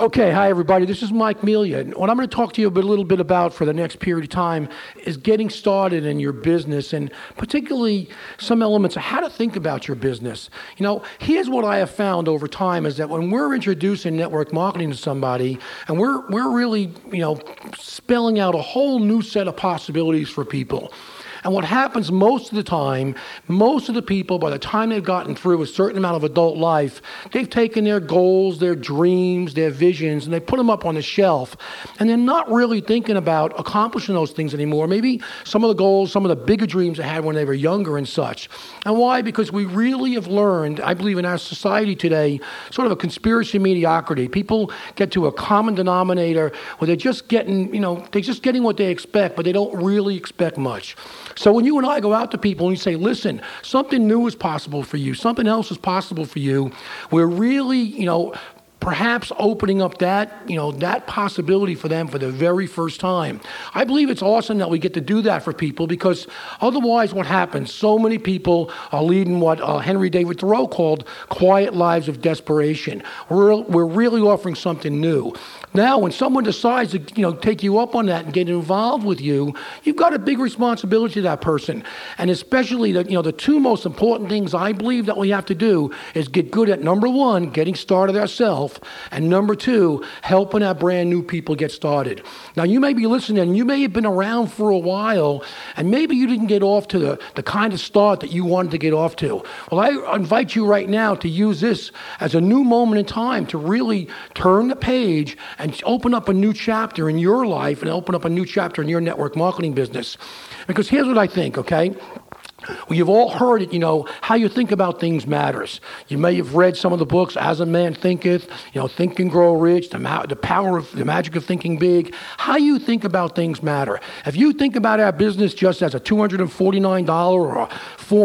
Okay, hi everybody. This is Mike Melia. And what I'm going to talk to you a little bit about for the next period of time is getting started in your business, and particularly some elements of how to think about your business. Here's what I have found over time is that when we're introducing network marketing to somebody, and we're really, spelling out a whole new set of possibilities for people. And what happens most of the time, most of the people, by the time they've gotten through a certain amount of adult life, they've taken their goals, their dreams, their visions, and they put them up on the shelf. And they're not really thinking about accomplishing those things anymore. Maybe some of the goals, some of the bigger dreams they had when they were younger and such. And why? Because we really have learned, I believe in our society today, sort of a conspiracy of mediocrity. People get to a common denominator where they're just getting, they're just getting what they expect, but they don't really expect much. So when you and I go out to people and you say, listen, something new is possible for you, something else is possible for you, we're really, perhaps opening up that possibility for them for the very first time. I believe it's awesome that we get to do that for people, because otherwise what happens, so many people are leading what Henry David Thoreau called quiet lives of desperation. We're really offering something new. Now, when someone decides to, take you up on that and get involved with you, you've got a big responsibility to that person. And especially the two most important things I believe that we have to do is get good at, number one, getting started ourselves, and number two, helping our brand new people get started. Now, you may be listening, and you may have been around for a while, and maybe you didn't get off to the kind of start that you wanted to get off to. Well, I invite you right now to use this as a new moment in time to really turn the page and open up a new chapter in your life and open up a new chapter in your network marketing business. Because here's what I think, okay? Well, you've all heard it, how you think about things matters. You may have read some of the books, As a Man Thinketh, Think and Grow Rich, the magic of thinking big. How you think about things matter. If you think about our business just as a $249 or a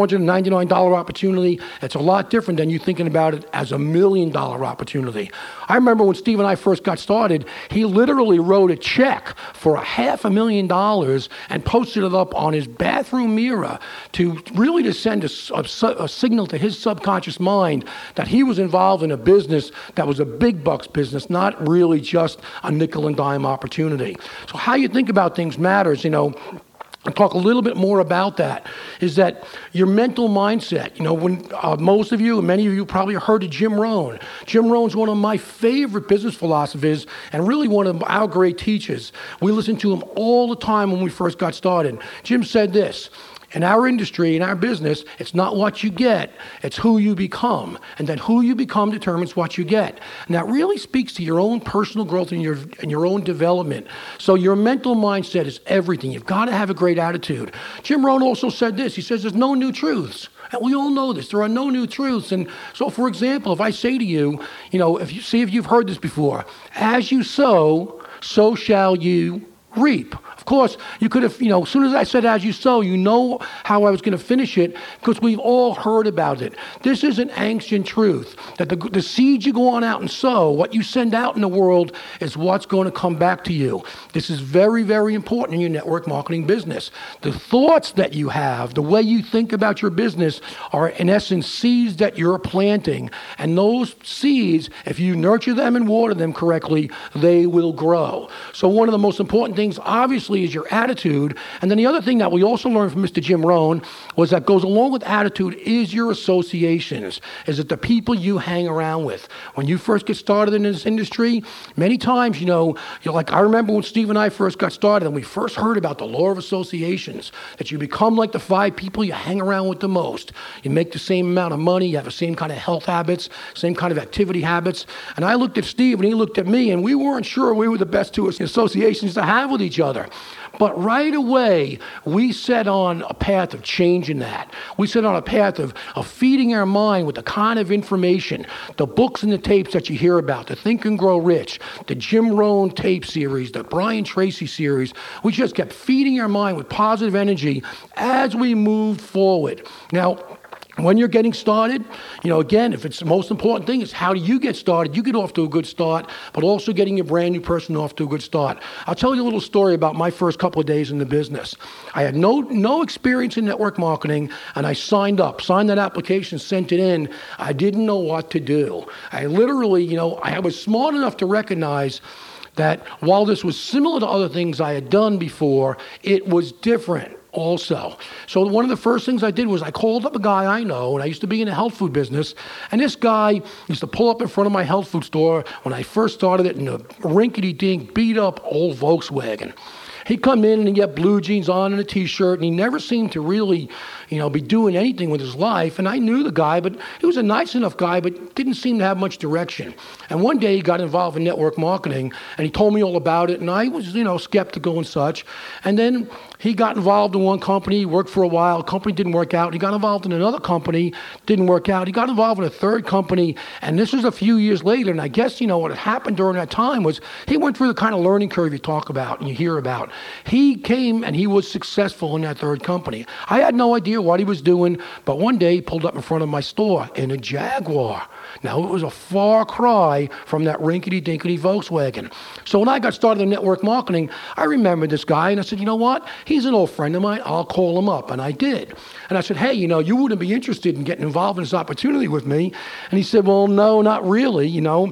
$499 opportunity, it's a lot different than you thinking about it as $1 million opportunity. I remember when Steve and I first got started, he literally wrote a check for $500,000 and posted it up on his bathroom mirror to send a signal to his subconscious mind that he was involved in a business that was a big bucks business, not really just a nickel and dime opportunity. So how you think about things matters, I'll talk a little bit more about that, is that your mental mindset. When most of you, and many of you probably heard of Jim Rohn. Jim Rohn's one of my favorite business philosophers and really one of our great teachers. We listened to him all the time when we first got started. Jim said this: in our industry, in our business, it's not what you get, it's who you become. And then who you become determines what you get. And that really speaks to your own personal growth and your own development. So your mental mindset is everything. You've got to have a great attitude. Jim Rohn also said this. He says there's no new truths. And we all know this. There are no new truths. And so, for example, if I say to you, if you've heard this before, as you sow, so shall you reap. Of course, you could have, as soon as I said as you sow, you know how I was going to finish it, because we've all heard about it. This is an ancient truth, that the seeds you go on out and sow, what you send out in the world is what's going to come back to you. This is very, very important in your network marketing business. The thoughts that you have, the way you think about your business are, in essence, seeds that you're planting. And those seeds, if you nurture them and water them correctly, they will grow. So one of the most important things, obviously, is your attitude. And then the other thing that we also learned from Mr. Jim Rohn was that goes along with attitude is your associations. Is it the people you hang around with? When you first get started in this industry, many times, you're like, I remember when Steve and I first got started and we first heard about the law of associations, that you become like the 5 people you hang around with the most. You make the same amount of money, you have the same kind of health habits, same kind of activity habits. And I looked at Steve and he looked at me, and we weren't sure we were the best 2 associations to have with each other. But right away, we set on a path of changing that. We set on a path of feeding our mind with the kind of information, the books and the tapes that you hear about, the Think and Grow Rich, the Jim Rohn tape series, the Brian Tracy series. We just kept feeding our mind with positive energy as we moved forward. Now, When you're getting started, again, if it's the most important thing is how do you get started? You get off to a good start, but also getting your brand new person off to a good start. I'll tell you a little story about my first couple of days in the business. I had no experience in network marketing, and I signed that application, sent it in. I didn't know what to do. I literally, I was smart enough to recognize that while this was similar to other things I had done before, it was different also. So one of the first things I did was I called up a guy I know, and I used to be in the health food business, and this guy used to pull up in front of my health food store when I first started it in a rinkety-dink, beat-up old Volkswagen. He'd come in and he had blue jeans on and a T-shirt, and he never seemed to really, be doing anything with his life. And I knew the guy, but he was a nice enough guy, but didn't seem to have much direction. And one day he got involved in network marketing, and he told me all about it, and I was, skeptical and such. And then he got involved in one company, worked for a while, company didn't work out. He got involved in another company, didn't work out. He got involved in a third company, and this was a few years later. And I guess, what had happened during that time was he went through the kind of learning curve you talk about and you hear about. He came and he was successful in that third company. I had no idea what he was doing, but one day he pulled up in front of my store in a Jaguar. Now, it was a far cry from that rinkety-dinkety Volkswagen. So when I got started in network marketing, I remembered this guy, and I said, you know what? He's an old friend of mine. I'll call him up. And I did. And I said, hey, you wouldn't be interested in getting involved in this opportunity with me? And he said, well, no, not really,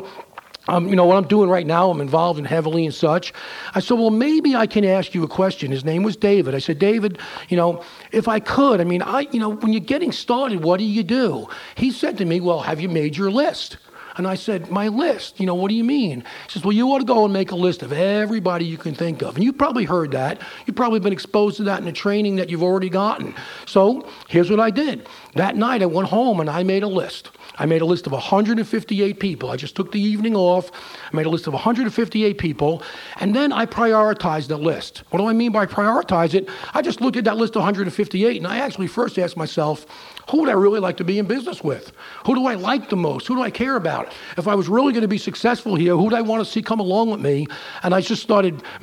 what I'm doing right now, I'm involved in heavily and such. I said, well, maybe I can ask you a question. His name was David. I said, David, if I could, when you're getting started, what do you do? He said to me, well, have you made your list? And I said, my list? What do you mean? He says, well, you ought to go and make a list of everybody you can think of. And you've probably heard that. You've probably been exposed to that in the training that you've already gotten. So here's what I did. That night I went home and I made a list. I made a list of 158 people. I just took the evening off. I made a list of 158 people, and then I prioritized the list. What do I mean by prioritize it? I just looked at that list of 158, and I actually first asked myself, who would I really like to be in business with? Who do I like the most? Who do I care about? If I was really going to be successful here, who do I want to see come along with me? And I just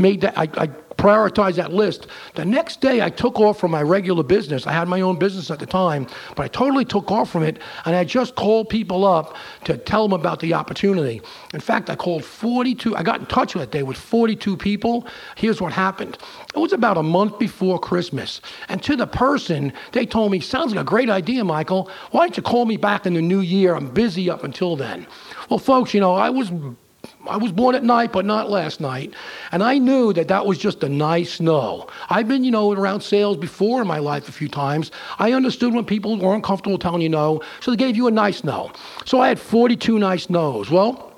I prioritized that list. The next day, I took off from my regular business. I had my own business at the time, but I totally took off from it, and I just called people up to tell them about the opportunity. In fact, I called 42. I got in touch that day with 42 people. Here's what happened. It was about a month before Christmas, and to the person, they told me, sounds like a great idea, Michael. Why don't you call me back in the new year? I'm busy up until then. Well, folks, I was born at night, but not last night. And I knew that was just a nice no. I've been, around sales before in my life a few times. I understood when people weren't comfortable telling you no, so they gave you a nice no. So I had 42 nice no's. Well,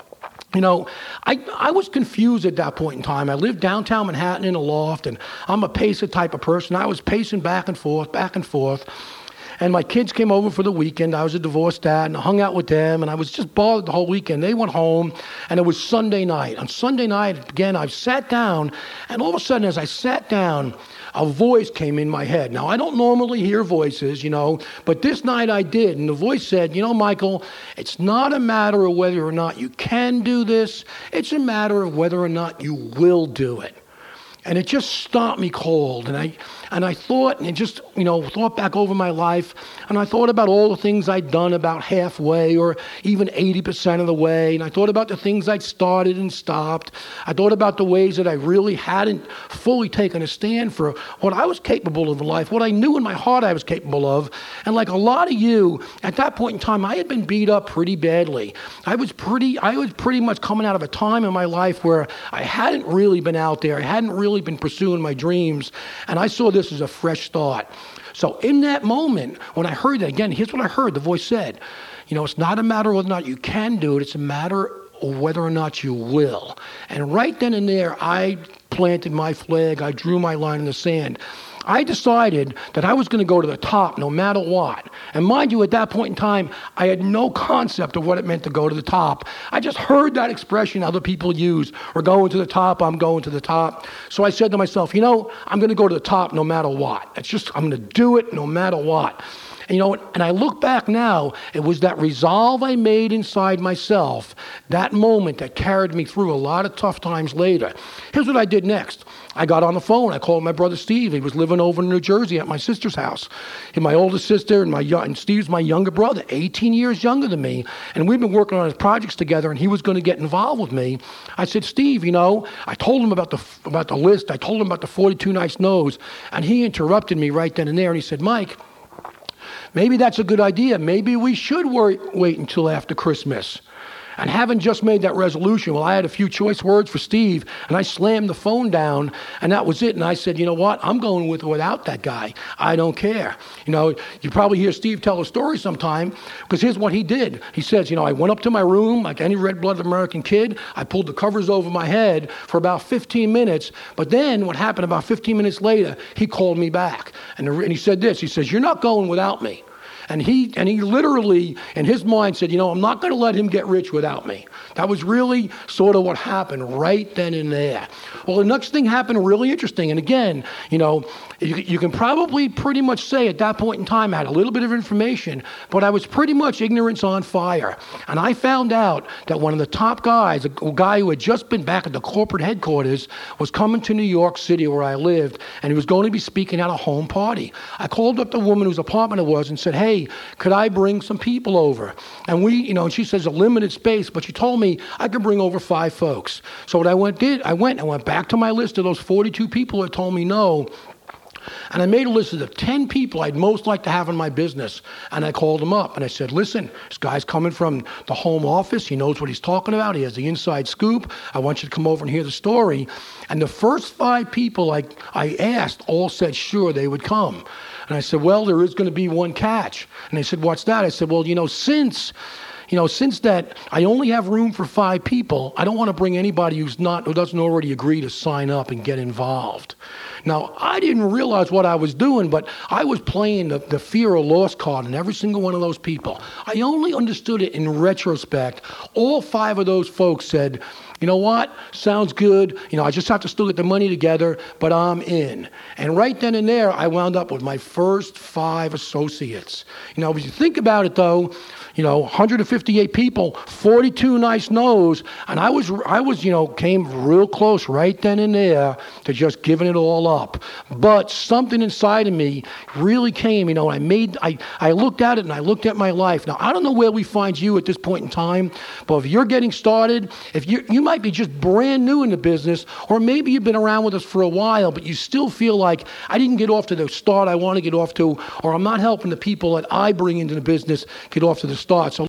I was confused at that point in time. I lived downtown Manhattan in a loft, and I'm a pacer type of person. I was pacing back and forth. And my kids came over for the weekend. I was a divorced dad, and I hung out with them, and I was just bothered the whole weekend. They went home, and it was Sunday night. On Sunday night, again, I sat down, and all of a sudden, as I sat down, a voice came in my head. Now, I don't normally hear voices, but this night I did, and the voice said, Michael, it's not a matter of whether or not you can do this. It's a matter of whether or not you will do it. And it just stopped me cold. And I thought, and just, thought back over my life, and I thought about all the things I'd done about halfway or even 80% of the way. And I thought about the things I'd started and stopped. I thought about the ways that I really hadn't fully taken a stand for what I was capable of in life, what I knew in my heart I was capable of. And like a lot of you, at that point in time, I had been beat up pretty badly. I was pretty much coming out of a time in my life where I hadn't really been out there. I hadn't really been pursuing my dreams. And I saw this as a fresh start. So in that moment, when I heard that, again, here's what I heard. The voice said, it's not a matter of whether or not you can do it. It's a matter of whether or not you will. And right then and there, I planted my flag. I drew my line in the sand. I decided that I was going to go to the top no matter what. And mind you, at that point in time, I had no concept of what it meant to go to the top. I just heard that expression other people use. We're going to the top, I'm going to the top. So I said to myself, I'm going to go to the top no matter what. I'm going to do it no matter what. And I look back now, it was that resolve I made inside myself, that moment that carried me through a lot of tough times later. Here's what I did next. I got on the phone. I called my brother Steve. He was living over in New Jersey at my sister's house. And my oldest sister and Steve's my younger brother, 18 years younger than me. And we've been working on his projects together, and he was going to get involved with me. I said, Steve, I told him about the list. I told him about the 42 Nice No's, and he interrupted me right then and there. And he said, Mike, maybe that's a good idea. Maybe we should wait until after Christmas. And having just made that resolution, well, I had a few choice words for Steve, and I slammed the phone down, and that was it. And I said, you know what? I'm going with or without that guy. I don't care. You probably hear Steve tell a story sometime, because here's what he did. He says, I went up to my room like any red-blooded American kid. I pulled the covers over my head for about 15 minutes. But then what happened about 15 minutes later, he called me back. And he said this. He says, you're not going without me. And he literally, in his mind, said, I'm not going to let him get rich without me. That was really sort of what happened right then and there. Well, the next thing happened really interesting. And again, you can probably pretty much say at that point in time I had a little bit of information, but I was pretty much ignorance on fire. And I found out that one of the top guys, a guy who had just been back at the corporate headquarters, was coming to New York City where I lived, and he was going to be speaking at a home party. I called up the woman whose apartment it was and said, hey, could I bring some people over? And and she says a limited space, but she told me I could bring over 5 folks. So what I went back to my list of those 42 people that told me no. And I made a list of the 10 people I'd most like to have in my business. And I called them up and I said, listen, this guy's coming from the home office. He knows what he's talking about. He has the inside scoop. I want you to come over and hear the story. And the first 5 people I asked all said, sure, they would come. And I said, well, there is going to be one catch. And they said, what's that? I said, well, since that I only have room for 5 people, I don't want to bring anybody who doesn't already agree to sign up and get involved. Now, I didn't realize what I was doing, but I was playing the fear of loss card in every single one of those people. I only understood it in retrospect. All 5 of those folks said, you know what, sounds good. I just have to still get the money together, but I'm in. And right then and there, I wound up with my first 5 associates. If you think about it, though, 158 people, 42 nice no's, and I was, came real close right then and there to just giving it all up. But something inside of me really came, I looked at it and I looked at my life. Now, I don't know where we find you at this point in time, but if you're getting started, if you might be just brand new in the business, or maybe you've been around with us for a while, but you still feel like I didn't get off to the start I want to get off to, or I'm not helping the people that I bring into the business get off to the start. So